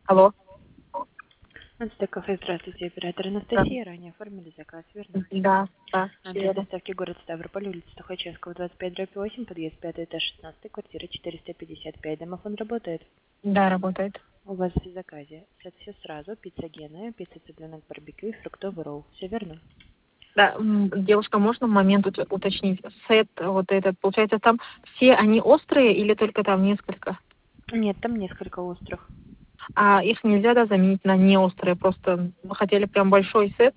Алло. Анстек кафе, здравствуйте, оператор Анастасия. Ранее оформили заказ, верно? Да, да, Адрес верно. доставки город Ставрополь, улица Тухачевского, 25/8, подъезд 5, этаж 16, квартира 455. Домофон работает? Да, работает. У вас в заказе все сразу, пицца Гена, пицца цыпленок барбекю и фруктовый ролл. Все верно? Да, девушка, можно момент уточнить? Сет вот этот, получается, там все они острые или только там несколько? Нет, там несколько острых. А их нельзя, да, заменить на неострые? Просто мы хотели прям большой сет.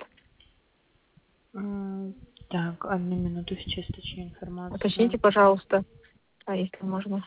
Так, одну минуту, сейчас точнее Уточните, информацию. пожалуйста, если можно.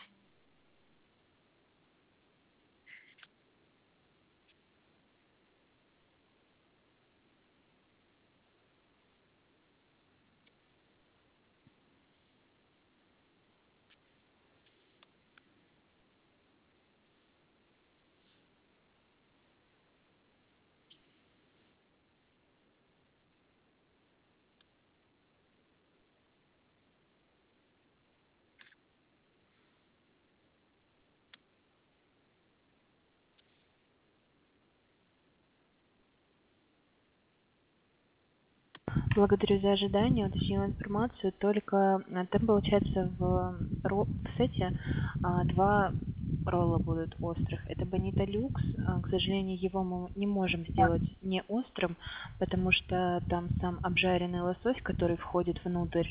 Благодарю за ожидание. Уточнила информацию. Только там, получается, в сете два ролла будут острых. Это Бонита Люкс. К сожалению, его мы не можем сделать не острым, потому что там сам обжаренный лосось, который входит внутрь,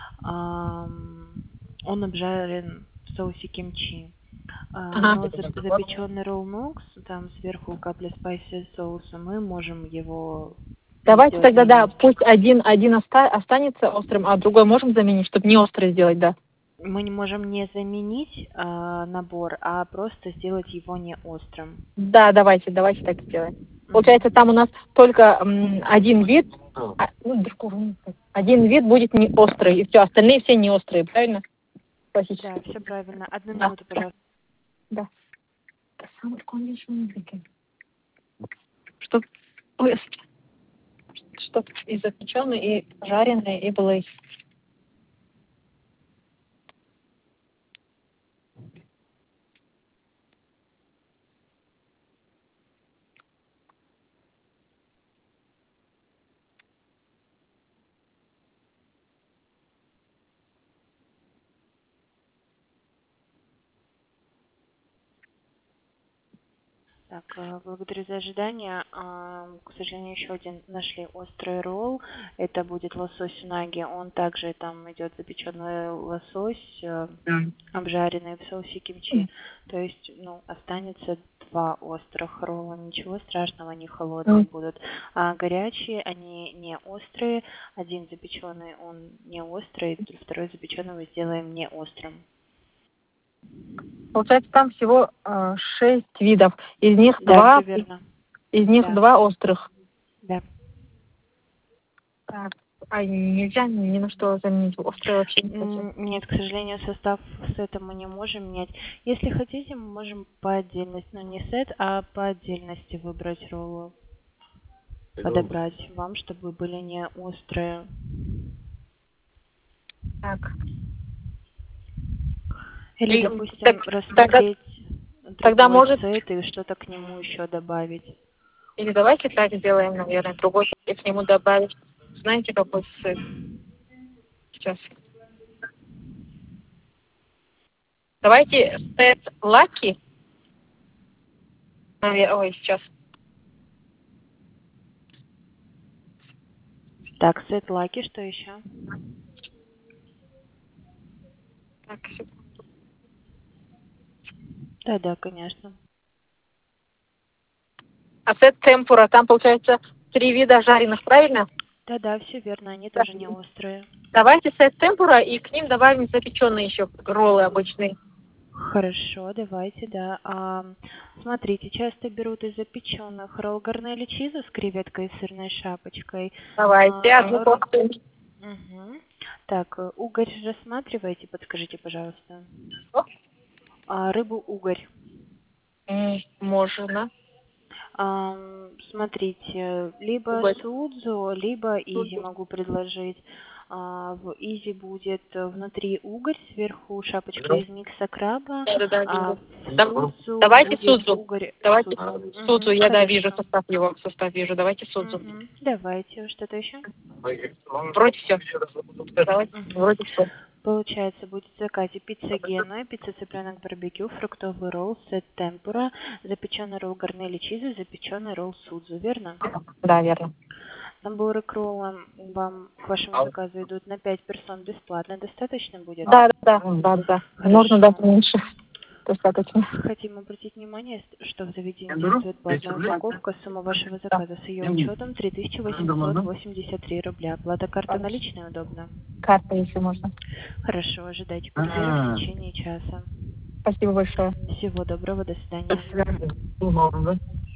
он обжарен в соусе кимчи. Ага. Но запеченный ролл Нокс, там сверху капля спайси соуса, мы можем его Давайте сделать тогда, да, менее. пусть один останется острым, а другой можем заменить, чтобы не острый сделать, да. Мы не можем не заменить набор, а просто сделать его не острым. Да, давайте так сделаем. Получается, Мгм. там у нас только один вид, один вид будет не острый, и все, остальные все не острые, правильно? Да, Классический. все правильно. Одну Да, минуту, пожалуйста. да. Чтоб, чтоб и запеченный, и жареный, и было. Так, благодарю за ожидание. К сожалению, еще один нашли острый ролл. Это будет лосось унаги. Он также там идет запеченный лосось, обжаренный в соусе кимчи. То есть, ну, останется два острых ролла. Ничего страшного, они холодные будут. А горячие, они не острые. Один запеченный, он не острый. Второй запеченный мы сделаем не острым. Получается, там всего 6 видов. Из них Да, все два, верно. из них Да, два острых. да. Так, а нельзя ни на что заменить. Острые вообще не хочу. Нет, к сожалению, состав сета мы не можем менять. Если хотите, мы можем по отдельности, ну не сет, а по отдельности выбрать роллы, подобрать вам, чтобы были не острые. Так. Или, И, допустим, тогда, рассмотреть тогда другой может, сет и что-то к нему еще добавить. или давайте так сделаем, наверное, другой, и к нему добавить. Знаете, какой сыр? Сейчас. Давайте сет лаки. Ой, сейчас. Так, сет лаки, что еще? Так, Да, конечно. а сет темпура, там получается 3 вида жареных, правильно? Да, все верно, они Да. тоже не острые. Давайте сет темпура и к ним добавим запеченные еще роллы обычные. Хорошо, давайте, да. Смотрите, часто берут из запеченных ролл гарнелли чиза с креветкой и сырной шапочкой. Давайте одну порцию. Мгм. Так, угорь рассматриваете, подскажите, пожалуйста. Рыбу угорь. Можно. Смотрите, либо Уголь. судзу, либо изи могу предложить. В Изи будет внутри угорь, сверху шапочка из микса краба, Да, а вижу. в судзу Давайте будет судзу. угорь. Давайте судзу. Я, да, вижу Хорошо. состав его. Состав вижу. Давайте судзу. Давайте, что-то еще? Вроде все. Давайте. Мгм. Вроде все. Получается, будет в заказе пицца гена, пицца цыпленок барбекю, фруктовый ролл, сет темпура, запеченный ролл гарнели чиза, запеченный ролл судзу, верно? Да, верно. Наборы к роллам вам к вашему заказу идут на 5 персон бесплатно. Достаточно будет? Да. Можно даже меньше. Достаточно. Хотим обратить внимание, что в заведении действует платная упаковка. Сумма вашего заказа с ее учетом 3883 рубля. Оплата карта наличная удобно? Карта, если можно. Хорошо, ожидайте курьера в течение часа. Спасибо большое. Всего доброго, до До свидания. свидания.